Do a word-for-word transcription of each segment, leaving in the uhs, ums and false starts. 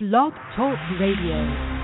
Blog Talk Radio.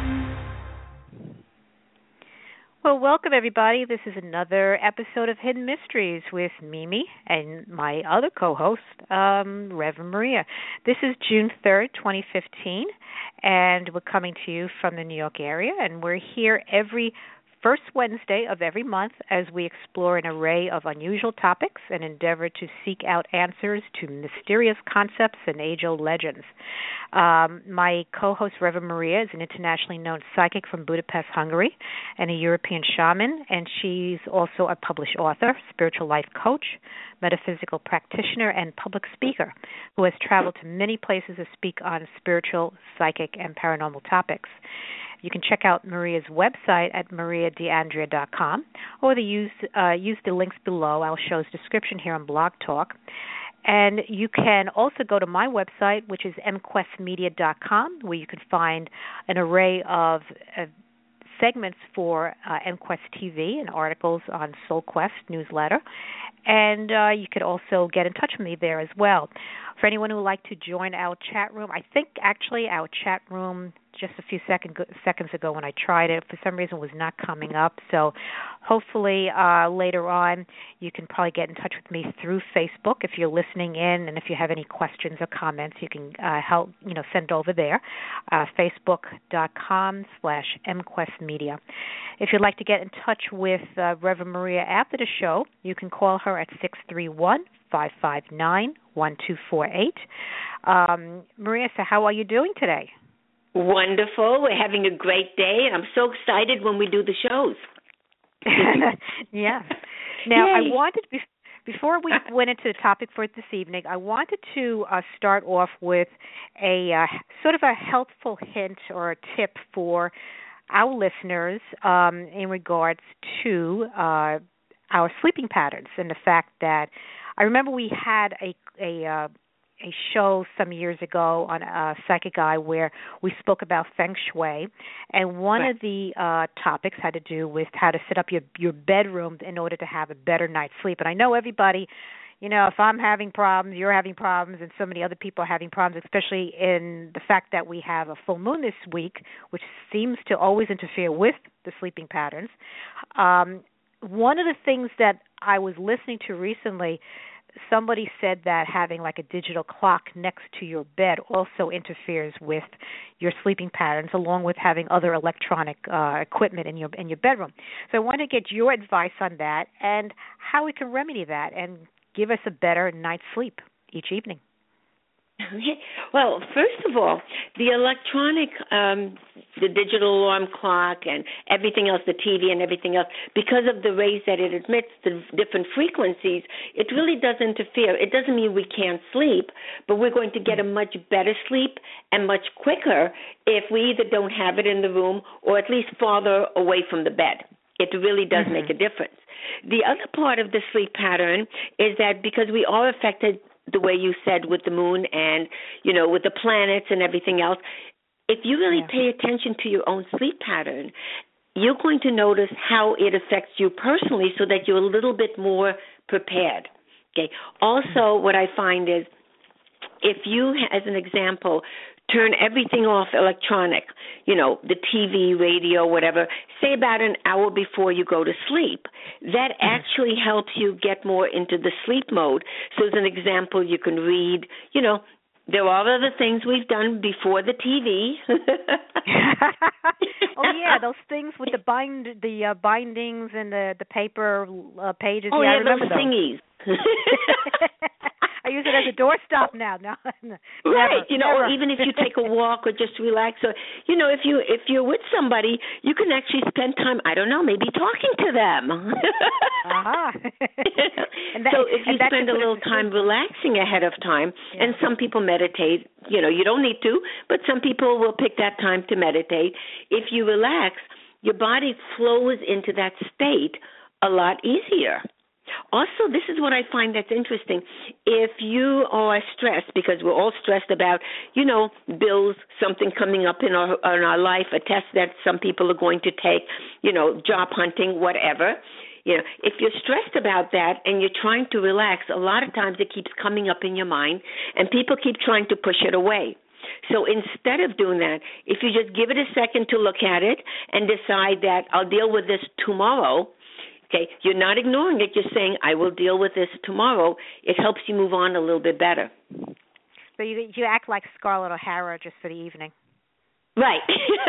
Well, welcome everybody. This is another episode of Hidden Mysteries with Mimi and my other co-host, um, Reverend Maria. This is June third, twenty fifteen, and we're coming to you from the New York area, and we're here every first Wednesday of every month as we explore an array of unusual topics and endeavor to seek out answers to mysterious concepts and age-old legends. Um, my co-host, Reverend Maria, is an internationally known psychic from Budapest, Hungary, and a European shaman, and she's also a published author, spiritual life coach, metaphysical practitioner, and public speaker who has traveled to many places to speak on spiritual, psychic, and paranormal topics. You can check out Maria's website at maria de andrea dot com, or the use, uh, use the links below. I'll show his description here on Blog Talk. And you can also go to my website, which is m quest media dot com, where you can find an array of uh, segments for uh, MQuest T V and articles on SoulQuest newsletter. And uh, you could also get in touch with me there as well. For anyone who would like to join our chat room, I think actually our chat room just a few second, seconds ago when I tried it, for some reason was not coming up. So hopefully uh, later on you can probably get in touch with me through Facebook if you're listening in, and if you have any questions or comments, you can uh, help, you know, send over there, uh, facebook.com slash mquestmedia. If you'd like to get in touch with uh, Reverend Maria after the show, you can call her at six three one, five five nine, one two four eight. Um, Maria, so how are you doing today? Wonderful. We're having a great day, and I'm so excited when we do the shows. Yeah. Now, Yay. I wanted, before we went into the topic for this evening, I wanted to uh, start off with a uh, sort of a helpful hint or a tip for our listeners um, in regards to uh, our sleeping patterns, and the fact that I remember we had a a uh, a show some years ago on uh, Psychic Eye where we spoke about Feng Shui, and one right. of the uh, topics had to do with how to set up your your bedroom in order to have a better night's sleep. And I know everybody, you know, if I'm having problems, you're having problems, and so many other people are having problems, especially in the fact that we have a full moon this week, which seems to always interfere with the sleeping patterns. Um, one of the things that I was listening to recently, somebody said that having like a digital clock next to your bed also interferes with your sleeping patterns, along with having other electronic uh, equipment in your in your bedroom. So I want to get your advice on that and how we can remedy that and give us a better night's sleep each evening. Well, first of all, the electronic, um, the digital alarm clock and everything else, the T V and everything else, because of the rays that it emits, the different frequencies, it really does interfere. It doesn't mean we can't sleep, but we're going to get a much better sleep and much quicker if we either don't have it in the room or at least farther away from the bed. It really does mm-hmm. make a difference. The other part of the sleep pattern is that because we are affected the way you said with the moon and, you know, with the planets and everything else, if you really yeah. pay attention to your own sleep pattern, you're going to notice how it affects you personally so that you're a little bit more prepared. Okay. Also, what I find is if you, as an example, turn everything off electronic, you know, the T V, radio, whatever, say about an hour before you go to sleep. That actually helps you get more into the sleep mode. So as an example, you can read, you know, there are other things we've done before the T V. Oh yeah, those things with the bind, the uh, bindings and the the paper uh, pages. Oh yeah, yeah, I remember those thingies. I use it as a doorstop now. No, never, right. You know, never. or even if you take a walk or just relax, or you know, if you if you're with somebody, you can actually spend time. I don't know, maybe talking to them. uh-huh. and that, so if you spend a little time sleep. relaxing ahead of time, yeah. and some people meditate. You know, you don't need to, but some people will pick that time to meditate. If you relax, your body flows into that state a lot easier. Also, this is what I find that's interesting. If you are stressed, because we're all stressed about, you know, bills, something coming up in our in our life, a test that some people are going to take, you know, job hunting, whatever. You know, if you're stressed about that and you're trying to relax, a lot of times it keeps coming up in your mind, and people keep trying to push it away. So instead of doing that, if you just give it a second to look at it and decide that I'll deal with this tomorrow, okay, you're not ignoring it. You're saying, I will deal with this tomorrow. It helps you move on a little bit better. So you, you act like Scarlett O'Hara just for the evening. Right.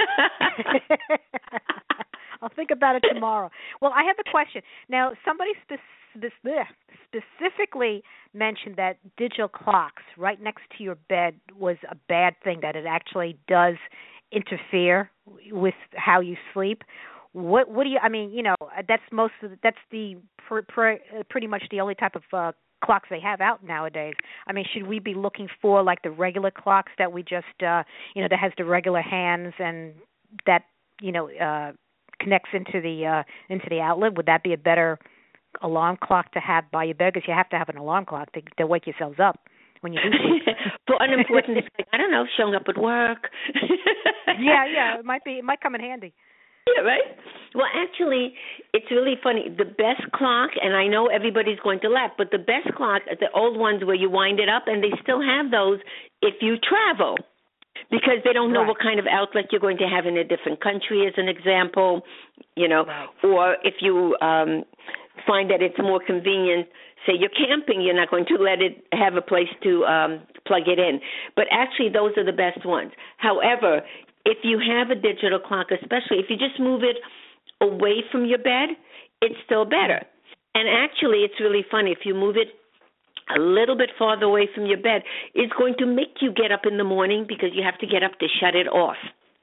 I'll think about it tomorrow. Well, I have a question. Now, somebody spe- spe- specifically mentioned that digital clocks right next to your bed was a bad thing, that it actually does interfere with how you sleep. What what do you? I mean, you know, that's most of the, that's the pr- pr- pretty much the only type of uh, clocks they have out nowadays. I mean, should we be looking for like the regular clocks that we just, uh, you know, that has the regular hands and that, you know, uh, connects into the uh, into the outlet? Would that be a better alarm clock to have by your bed? Because you have to have an alarm clock to, to wake yourselves up when you do sleep. For unimportant things, like, I don't know, showing up at work. yeah, yeah, it might be. It might come in handy. Yeah, right? Well, actually, it's really funny. The best clock, and I know everybody's going to laugh, but the best clock are the old ones where you wind it up, and they still have those if you travel, because they don't know right. what kind of outlet you're going to have in a different country, as an example, you know, right. or if you um, find that it's more convenient. Say you're camping, you're not going to let it have a place to um, plug it in. But actually, those are the best ones. However, if you have a digital clock, especially if you just move it away from your bed, it's still better. And actually, it's really funny. If you move it a little bit farther away from your bed, it's going to make you get up in the morning because you have to get up to shut it off.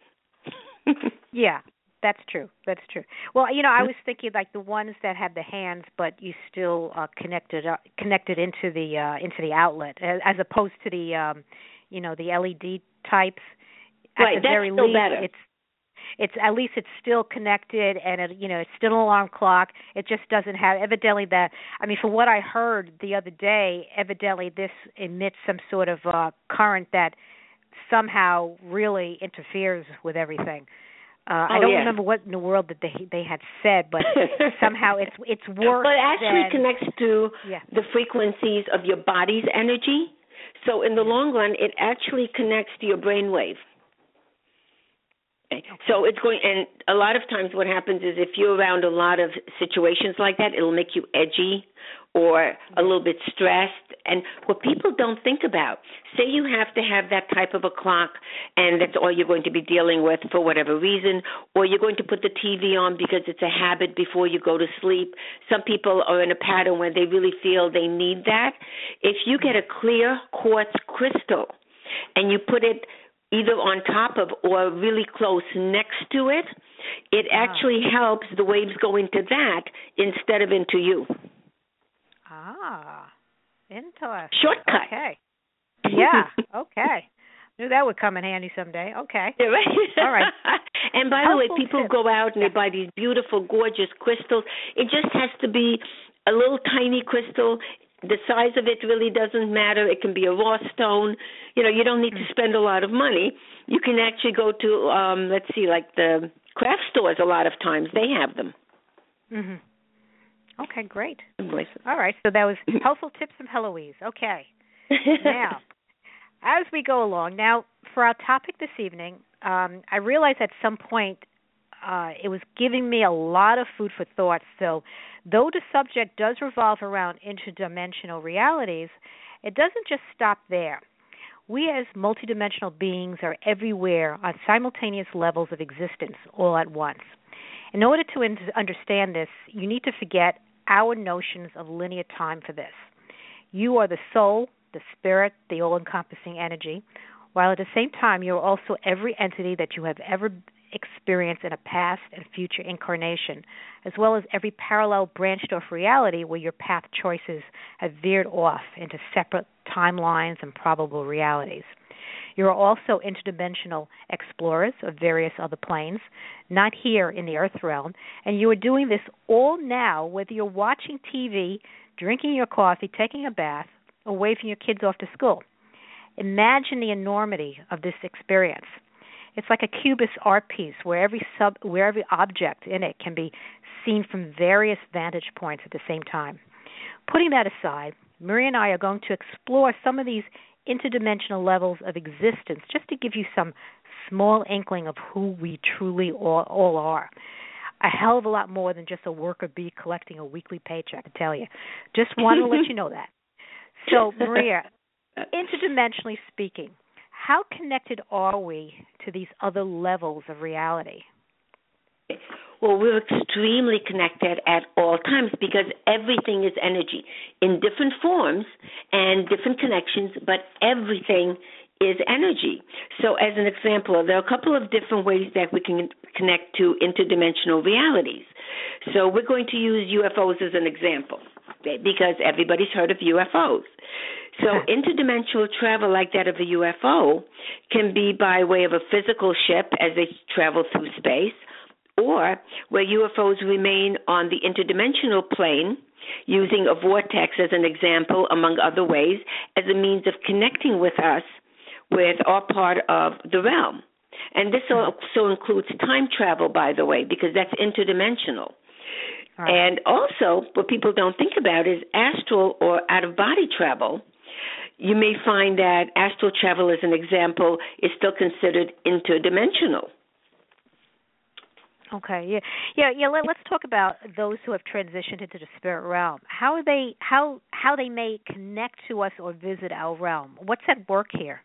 Yeah, that's true. That's true. Well, you know, I was thinking like the ones that have the hands, but you still uh, connected uh, connected into the uh, into the outlet, as, as opposed to the um, you know the L E D types. At right, the that's very still least, better. It's it's at least it's still connected, and it, you know it's still an alarm clock. It just doesn't have evidently that. I mean, from what I heard the other day, evidently this emits some sort of uh, current that somehow really interferes with everything. Uh, oh, I don't yeah. remember what in the world that they they had said, but somehow it's it's worse. Well, it actually than, connects to yeah. the frequencies of your body's energy. So in the long run, it actually connects to your brain wave. Okay. So it's going, and a lot of times what happens is if you're around a lot of situations like that, it'll make you edgy or a little bit stressed. And what people don't think about, say you have to have that type of a clock and that's all you're going to be dealing with for whatever reason, or you're going to put the T V on because it's a habit before you go to sleep. Some people are in a pattern where they really feel they need that. If you get a clear quartz crystal and you put it either on top of or really close next to it, it actually ah. helps the waves go into that instead of into you. Ah, interesting. Shortcut. Okay. Yeah, okay. Knew that would come in handy someday. Okay. Yeah, right. All right. And by Helpful the way, people tip. go out and yeah. they buy these beautiful, gorgeous crystals. It just has to be a little tiny crystal. The size of it really doesn't matter. It can be a raw stone. You know, you don't need to spend a lot of money. You can actually go to, um, let's see, like the craft stores a lot of times. They have them. Mm-hmm. Okay, great. All right, so that was helpful tips from Heloise. Okay. Now, as we go along, now for our topic this evening, um, I realized at some point uh, it was giving me a lot of food for thought. So though the subject does revolve around interdimensional realities, it doesn't just stop there. We as multidimensional beings are everywhere on simultaneous levels of existence all at once. In order to in- understand this, you need to forget our notions of linear time for this. You are the soul, the spirit, the all-encompassing energy, while at the same time you are also every entity that you have ever experienced in a past and future incarnation, as well as every parallel branched-off reality where your path choices have veered off into separate timelines and probable realities. You are also interdimensional explorers of various other planes, not here in the Earth realm, and you are doing this all now, whether you're watching T V, drinking your coffee, taking a bath, or waving your kids off to school. Imagine the enormity of this experience. It's like a cubist art piece where every sub, where every object in it can be seen from various vantage points at the same time. Putting that aside, Maria and I are going to explore some of these interdimensional levels of existence, just to give you some small inkling of who we truly all, all are. A hell of a lot more than just a worker bee collecting a weekly paycheck, I tell you. Just wanted to let you know that. So, Maria, interdimensionally speaking, how connected are we to these other levels of reality? Well, we're extremely connected at all times because everything is energy in different forms and different connections, but everything is energy. So as an example, there are a couple of different ways that we can connect to interdimensional realities. So we're going to use U F Os as an example, okay, because everybody's heard of U F Os. So interdimensional travel like that of a U F O can be by way of a physical ship as they travel through space, or where U F Os remain on the interdimensional plane using a vortex as an example, among other ways, as a means of connecting with us with our part of the realm. And this also includes time travel, by the way, because that's interdimensional. Right. And also, what people don't think about is astral or out-of-body travel. You may find that astral travel, as an example, is still considered interdimensional. Okay, yeah, yeah, yeah. Let, let's talk about those who have transitioned into the spirit realm. How are they? How how they may connect to us or visit our realm? What's at work here?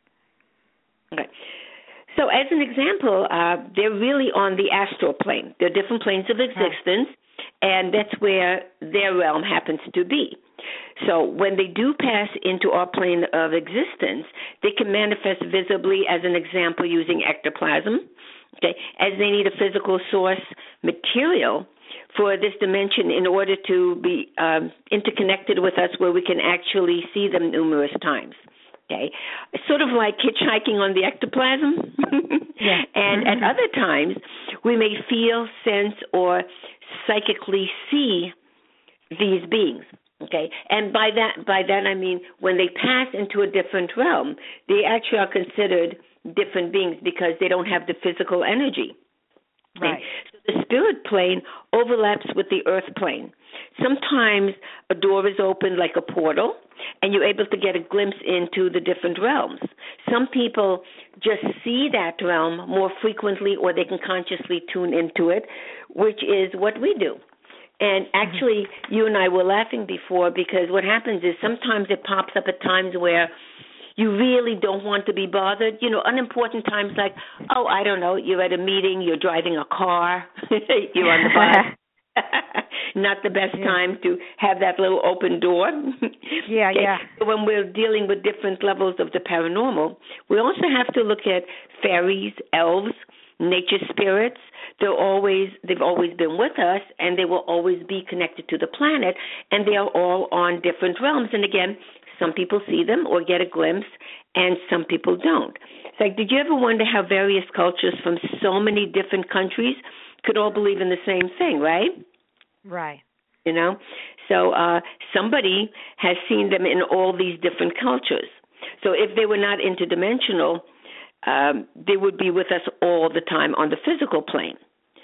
Okay. So, as an example, uh, they're really on the astral plane. There are different planes of existence, and that's where their realm happens to be. So, when they do pass into our plane of existence, they can manifest visibly, as an example, using ectoplasm. Okay, as they need a physical source material for this dimension in order to be um, interconnected with us where we can actually see them numerous times. Okay, sort of like hitchhiking on the ectoplasm. Yeah. And mm-hmm. at other times, we may feel, sense, or psychically see these beings. Okay, and by that, by that I mean when they pass into a different realm, they actually are considered different beings because they don't have the physical energy. Right. So the spirit plane overlaps with the earth plane. Sometimes a door is opened like a portal, and you're able to get a glimpse into the different realms. Some people just see that realm more frequently, or they can consciously tune into it, which is what we do. And actually, mm-hmm. you and I were laughing before because what happens is sometimes it pops up at times where you really don't want to be bothered. You know, unimportant times like, oh, I don't know, you're at a meeting, you're driving a car, you're on the bus. Not the best yeah. time to have that little open door. Yeah, okay. yeah. So when we're dealing with different levels of the paranormal, we also have to look at fairies, elves, nature spirits. They're always, they've always been with us, and they will always be connected to the planet, and they are all on different realms. And again, some people see them or get a glimpse, and some people don't. It's like, did you ever wonder how various cultures from so many different countries could all believe in the same thing, right? Right. You know? So uh, somebody has seen them in all these different cultures. So if they were not interdimensional, um, they would be with us all the time on the physical plane.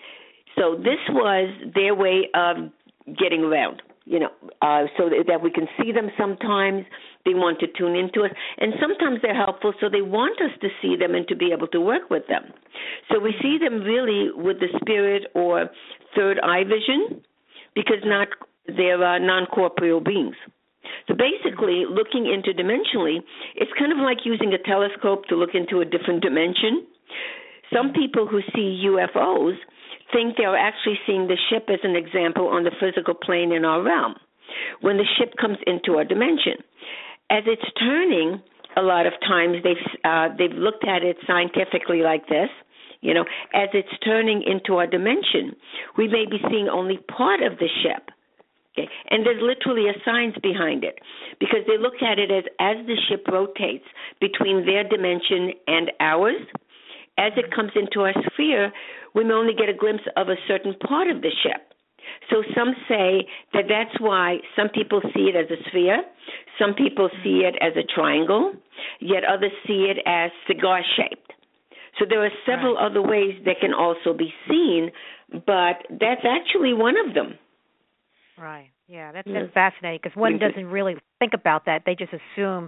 So this was their way of getting around. You know, uh, so that we can see them sometimes. They want to tune into us. And sometimes they're helpful, so they want us to see them and to be able to work with them. So we see them really with the spirit or third eye vision because not they're uh, non-corporeal beings. So basically, looking interdimensionally, it's kind of like using a telescope to look into a different dimension. Some people who see U F Os think they're actually seeing the ship as an example on the physical plane in our realm when the ship comes into our dimension. As it's turning, a lot of times they've uh, they've looked at it scientifically like this. You know, as it's turning into our dimension, we may be seeing only part of the ship. Okay, and there's literally a science behind it because they look at it as as the ship rotates between their dimension and ours. As it comes into our sphere, we may only get a glimpse of a certain part of the ship. So some say that that's why some people see it as a sphere, some people see it as a triangle, yet others see it as cigar-shaped. So there are several right. other ways that can also be seen, but that's actually one of them. Right. Yeah, that's, that's fascinating because one doesn't really think about that. They just assume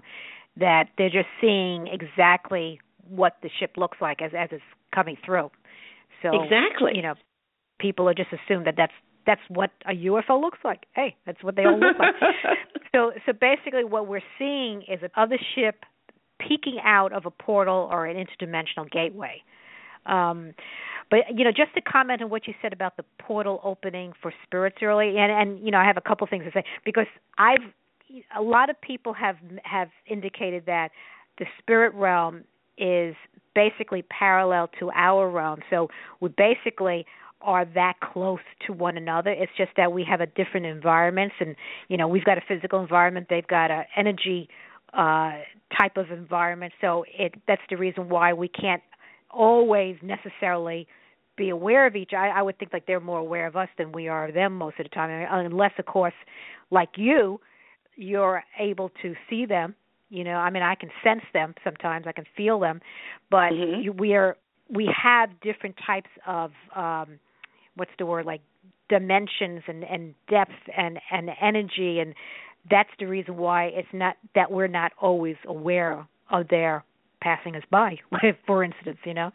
that they're just seeing exactly what the ship looks like as as it's coming through. So exactly, you know, people are just assume that that's that's what a U F O looks like. Hey, that's what they all look like. So so basically, what we're seeing is another ship peeking out of a portal or an interdimensional gateway. Um, but you know, just to comment on what you said about the portal opening for spirits early, and and you know, I have a couple things to say because I've a lot of people have have indicated that the spirit realm is basically parallel to our realm. So we basically are that close to one another. It's just that we have a different environments, and you know, we've got a physical environment, they've got an energy uh, type of environment. So it that's the reason why we can't always necessarily be aware of each. I, I would think like they're more aware of us than we are of them most of the time, unless, of course, like you, you're able to see them. You know, I mean, I can sense them sometimes. I can feel them, but mm-hmm. you, we are we have different types of um, what's the word like dimensions and, and depth and, and energy, and that's the reason why it's not that we're not always aware of their passing us by, for instance. You know,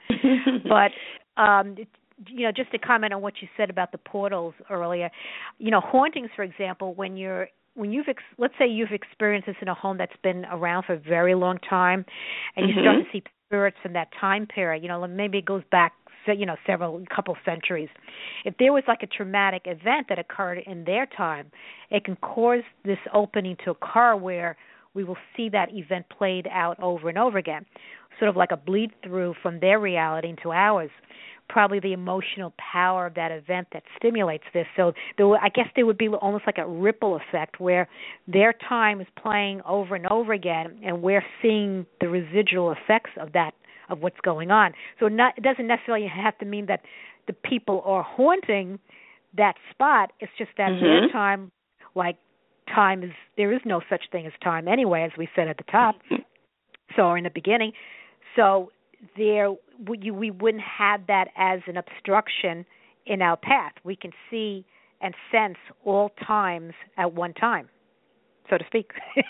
but um, you know, just to comment on what you said about the portals earlier, you know, hauntings, for example, when you're When you've ex- let's say you've experienced this in a home that's been around for a very long time, and you mm-hmm. start to see spirits from that time period, you know, maybe it goes back, you know, several couple centuries. If there was like a traumatic event that occurred in their time, it can cause this opening to occur where we will see that event played out over and over again, sort of like a bleed through from their reality into ours. Probably the emotional power of that event that stimulates this. So there, I guess there would be almost like a ripple effect where their time is playing over and over again, and we're seeing the residual effects of that, of what's going on. So not, it doesn't necessarily have to mean that the people are haunting that spot. It's just that mm-hmm. their time, like time is, there is no such thing as time anyway, as we said at the top, so or in the beginning. So there we, we wouldn't have that as an obstruction in our path. We can see and sense all times at one time, so to speak.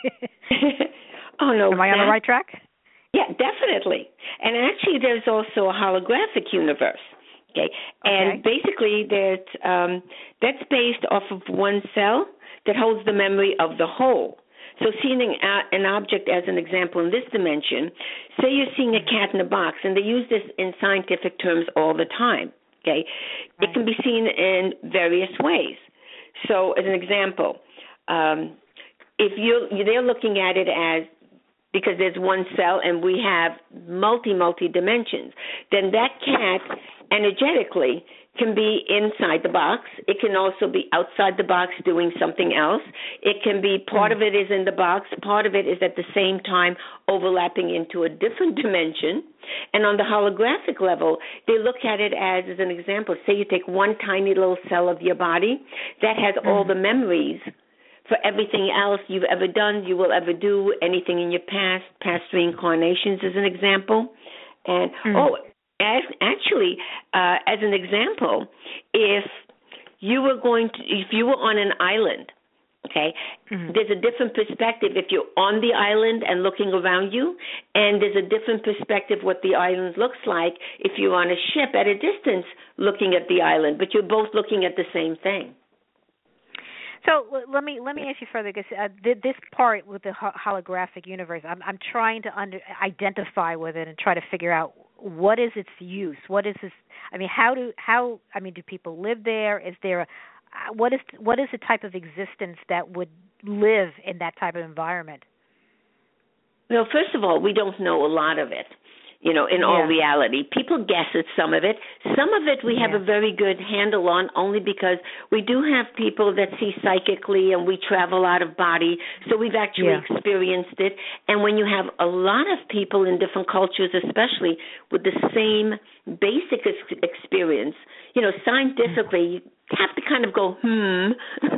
Oh, no. Am I on the right track? Yeah, definitely. And actually there's also a holographic universe. Okay. And okay. basically there's, um, that's based off of one cell that holds the memory of the whole. So seeing an object as an example in this dimension, say you're seeing a cat in a box, and they use this in scientific terms all the time, okay? Right. It can be seen in various ways. So as an example, um, if you're, they're looking at it as, because there's one cell and we have multi, multi dimensions, then that cat energetically can be inside the box. It can also be outside the box doing something else. It can be part of it is in the box, part of it is at the same time overlapping into a different dimension. And on the holographic level, they look at it as, as an example, say you take one tiny little cell of your body that has all the memories for everything else you've ever done, you will ever do, anything in your past, past reincarnations as an example. And, mm. oh, as, actually, uh, as an example, if you were going to, if you were on an island, okay, mm-hmm. there's a different perspective if you're on the island and looking around you, and there's a different perspective what the island looks like if you're on a ship at a distance looking at the island, but you're both looking at the same thing. So let me let me ask you further, because uh, this part with the holographic universe, I'm I'm trying to under, identify with it and try to figure out what is its use. What is this? I mean, how do how I mean, do people live there? Is there a what is what is the type of existence that would live in that type of environment? Well, first of all, we don't know a lot of it. You know, in yeah. all reality, people guess at some of it. Some of it we have yeah. a very good handle on, only because we do have people that see psychically and we travel out of body, so we've actually yeah. experienced it. And when you have a lot of people in different cultures, especially with the same basic ex- experience, you know, scientifically, you have to kind of go, hmm.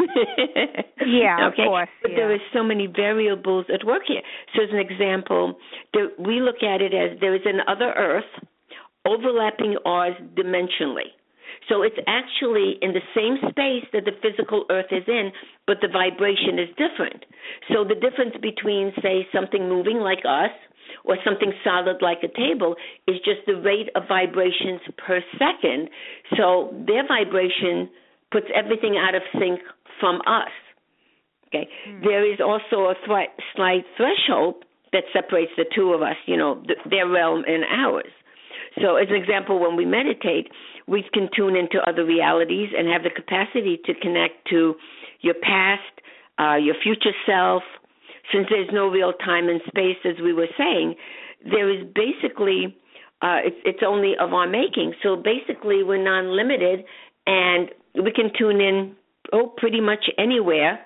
yeah, okay? of course. But yeah. there are so many variables at work here. So as an example, there, we look at it as there is another Earth overlapping ours dimensionally. So it's actually in the same space that the physical earth is in, but the vibration is different. So the difference between, say, something moving like us or something solid like a table is just the rate of vibrations per second. So their vibration puts everything out of sync from us. Okay. Mm. There is also a th- slight threshold that separates the two of us, you know, th- their realm and ours. So as an example, when we meditate, we can tune into other realities and have the capacity to connect to your past, uh, your future self. Since there's no real time and space, as we were saying, there is basically, uh, it's, it's only of our making. So basically we're non-limited, and we can tune in, oh, pretty much anywhere,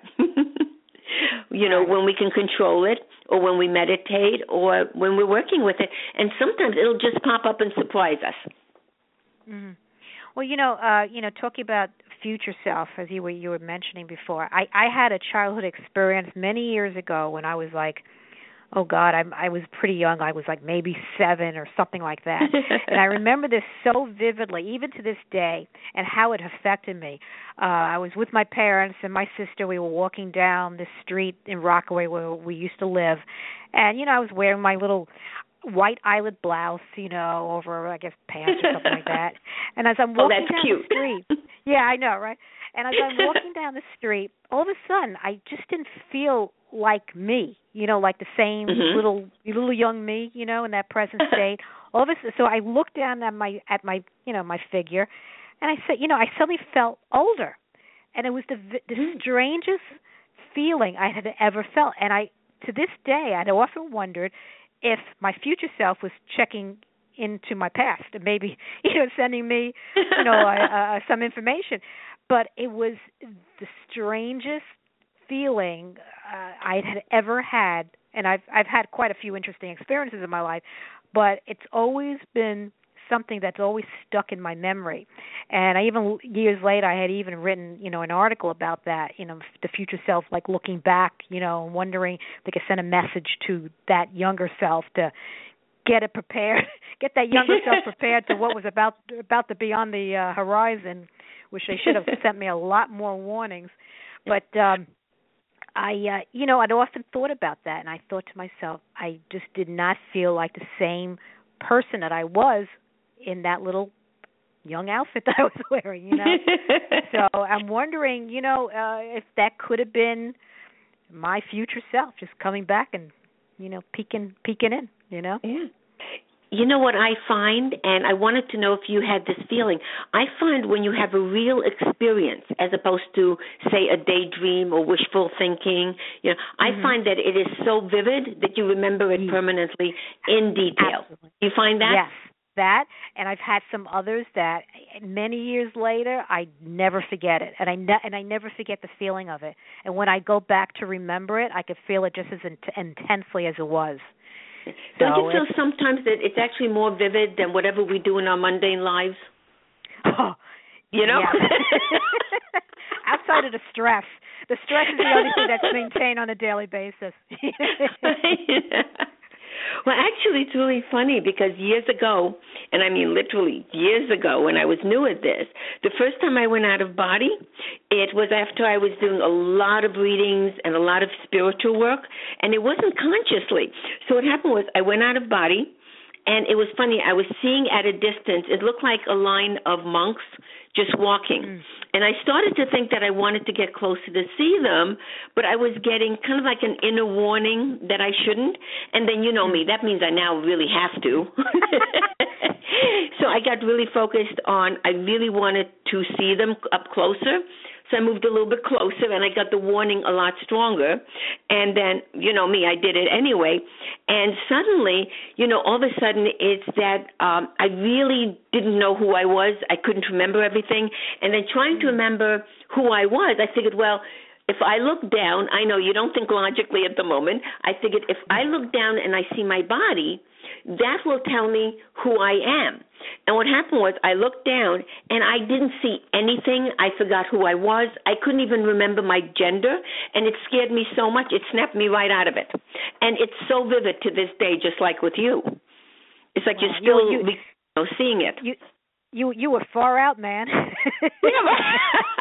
you know, when we can control it, or when we meditate, or when we're working with it. And sometimes it'll just pop up and surprise us. Mm-hmm. Well, you know, uh, you know, talking about future self, as you were you were mentioning before, I, I had a childhood experience many years ago when I was like, oh God, I, I was pretty young. I was like maybe seven or something like that. And I remember this so vividly, even to this day, and how it affected me. Uh, I was with my parents and my sister. We were walking down the street in Rockaway where we used to live. And, you know, I was wearing my little white eyelet blouse, you know, over, I guess, pants or something like that. And as I'm walking oh, that's down cute. the street, yeah, I know, right? And as I'm walking down the street, all of a sudden, I just didn't feel like me, you know, like the same mm-hmm. little little young me, you know, in that present state. All of a sudden, so I looked down at my at my, you know, my figure, and I said, you know, I suddenly felt older, and it was the the strangest feeling I had ever felt. And I, to this day, I'd often wondered if my future self was checking into my past and maybe, you know, sending me, you know, uh, uh, some information. But it was the strangest feeling uh, I had ever had, and I've I've had quite a few interesting experiences in my life, but it's always been something that's always stuck in my memory. And I even years later, I had even written, you know, an article about that, you know, the future self, like looking back, you know, and wondering if they could send a message to that younger self to get it prepared, get that younger self prepared to what was about about to be on the uh, horizon, which they should have sent me a lot more warnings. But um, I, uh, you know, I'd often thought about that, and I thought to myself, I just did not feel like the same person that I was in that little young outfit that I was wearing, you know. So I'm wondering, you know, uh, if that could have been my future self just coming back and, you know, peeking, peeking in, you know. Yeah. You know what I find, and I wanted to know if you had this feeling, I find when you have a real experience as opposed to, say, a daydream or wishful thinking, you know, mm-hmm. I find that it is so vivid that you remember it permanently in detail. Absolutely. You find that? Yes, that, and I've had some others that many years later, I never forget it, and I ne- and I never forget the feeling of it. And when I go back to remember it, I could feel it just as in- intensely as it was. Don't so you feel sometimes that it's actually more vivid than whatever we do in our mundane lives? Oh, you know? Yeah. Outside of the stress. The stress is the only thing that's maintained on a daily basis. Yeah. Well, actually, it's really funny because years ago, and I mean literally years ago when I was new at this, the first time I went out of body, it was after I was doing a lot of readings and a lot of spiritual work, and it wasn't consciously. So what happened was I went out of body, and it was funny. I was seeing at a distance, it looked like a line of monks just walking. Mm. And I started to think that I wanted to get closer to see them, but I was getting kind of like an inner warning that I shouldn't. And then, you know me, that means I now really have to. So I got really focused on, I really wanted to see them up closer. So I moved a little bit closer, and I got the warning a lot stronger. And then, you know me, I did it anyway. And suddenly, you know, all of a sudden it's that um, I really didn't know who I was. I couldn't remember everything. And then trying to remember who I was, I figured, well, if I look down, I know you don't think logically at the moment. I figured if I look down and I see my body, that will tell me who I am. And what happened was I looked down, and I didn't see anything. I forgot who I was. I couldn't even remember my gender, and it scared me so much, it snapped me right out of it. And it's so vivid to this day, just like with you. It's like you're still you, you, you know, seeing it. You, You you were far out, man. Yeah, right.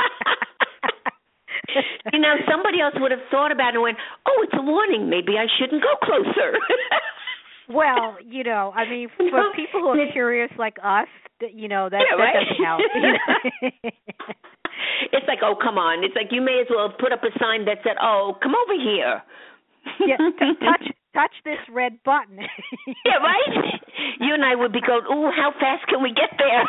You know, somebody else would have thought about it and went, "Oh, it's a warning. Maybe I shouldn't go closer." Well, you know, I mean, for No, people who are curious like us, th- you know, that, yeah, that right? doesn't help. It's like, oh, come on. It's like you may as well put up a sign that said, "Oh, come over here." Yeah, t- touch touch this red button. Yeah, right? You and I would be going, "Ooh, how fast can we get there?"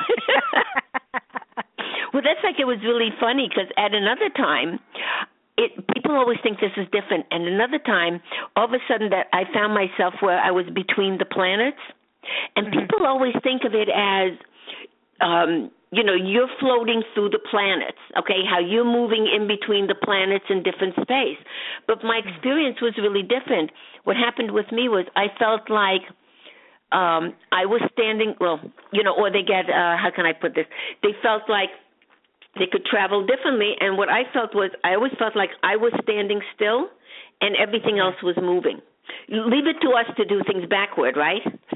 Well, that's like it was really funny because at another time, it people always think this is different. And another time, all of a sudden, that I found myself where I was between the planets, and Mm-hmm. people always think of it as, um, you know, you're floating through the planets. Okay, how you're moving in between the planets in different space. But my experience was really different. What happened with me was I felt like. Um, I was standing, well, you know, or they get, uh, how can I put this? They felt like they could travel differently, and what I felt was, I always felt like I was standing still and everything else was moving. Leave it to us to do things backward, right?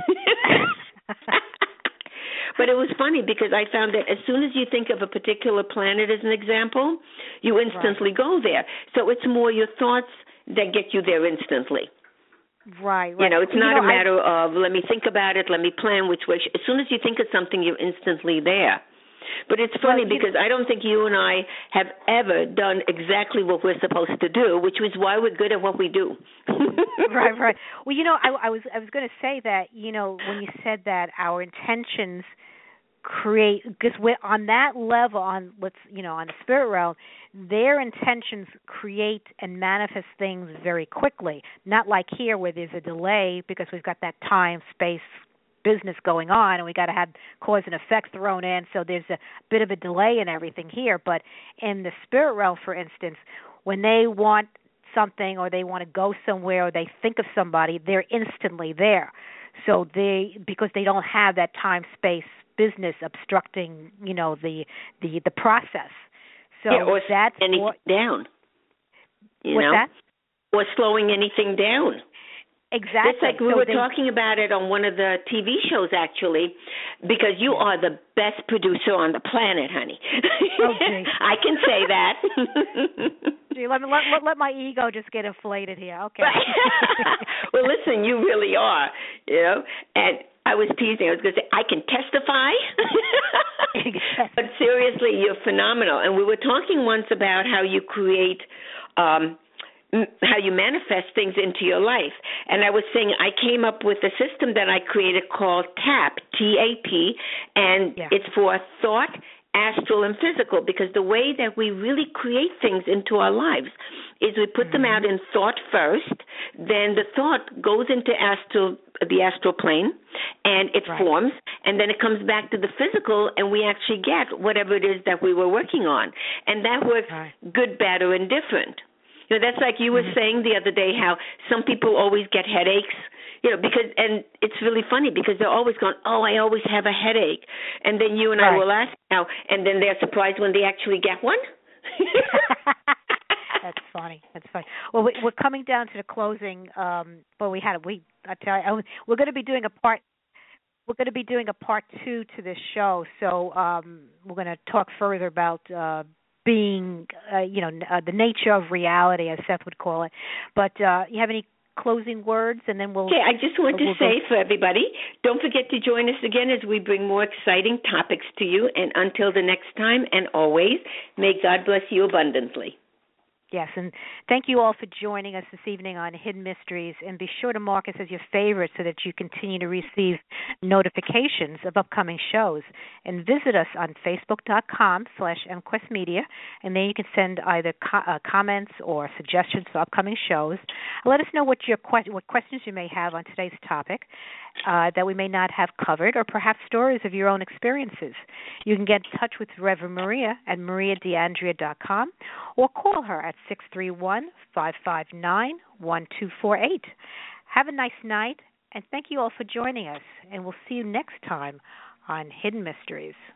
But it was funny because I found that as soon as you think of a particular planet as an example, you instantly right. go there. So it's more your thoughts that get you there instantly. Right, right. You know, it's well, not you know, a matter I, of let me think about it, let me plan which way. As soon as you think of something, you're instantly there. But it's funny well, because know, I don't think you and I have ever done exactly what we're supposed to do, which is why we're good at what we do. Right, right. Well, you know, I, I was I was going to say that, you know, when you said that our intentions create, because we're on that level, on let's you know on the spirit realm, their intentions create and manifest things very quickly, not like here where there's a delay because we've got that time space business going on and we got to have cause and effect thrown in, so there's a bit of a delay in everything here. But in the spirit realm, for instance, when they want something or they want to go somewhere or they think of somebody, they're instantly there. So they, because they don't have that time space business obstructing, you know, the the the process. So yeah, or that's anything what, down. You what's know? that? Or slowing anything down. Exactly. It's like we so were they, talking about it on one of the T V shows, actually, because you are the best producer on the planet, honey. Oh, gee. I can say that. Gee, let, me, let, let, let my ego just get inflated here. Okay. Well, listen, you really are, you know, and I was teasing. I was going to say, I can testify. But seriously, you're phenomenal. And we were talking once about how you create, um, how you manifest things into your life. And I was saying I came up with a system that I created called TAP, T A P, and yeah. It's for thought, astral, and physical, because the way that we really create things into our lives is we put mm-hmm. them out in thought first, then the thought goes into astral, the astral plane, and it right. forms, and then it comes back to the physical, and we actually get whatever it is that we were working on. And that works right. good, bad, or indifferent. You know, that's like you were mm-hmm. saying the other day how some people always get headaches, you know, because, and it's really funny because they're always going, oh, I always have a headache. And then you and right. I will ask now, and then they're surprised when they actually get one. That's funny. That's funny. Well, we, we're coming down to the closing. Um, well, we had, we, I tell you, we're going to be doing a part, we're going to be doing a part two to this show. So um, we're going to talk further about, uh, being, uh, you know, uh, the nature of reality, as Seth would call it. But uh, you have any closing words, and then we'll... Okay, I just want we'll to say go. for everybody, don't forget to join us again as we bring more exciting topics to you. And until the next time, and always, may God bless you abundantly. Yes, and thank you all for joining us this evening on Hidden Mysteries, and be sure to mark us as your favorite so that you continue to receive notifications of upcoming shows. And visit us on facebook.com slash mquestmedia, and there you can send either co- uh, comments or suggestions for upcoming shows. Let us know what your que- what questions you may have on today's topic uh, that we may not have covered, or perhaps stories of your own experiences. You can get in touch with Reverend Maria at maria d'andrea dot com, or call her at six three one, five five nine, one two four eight. Have a nice night, and thank you all for joining us, and we'll see you next time on Hidden Mysteries.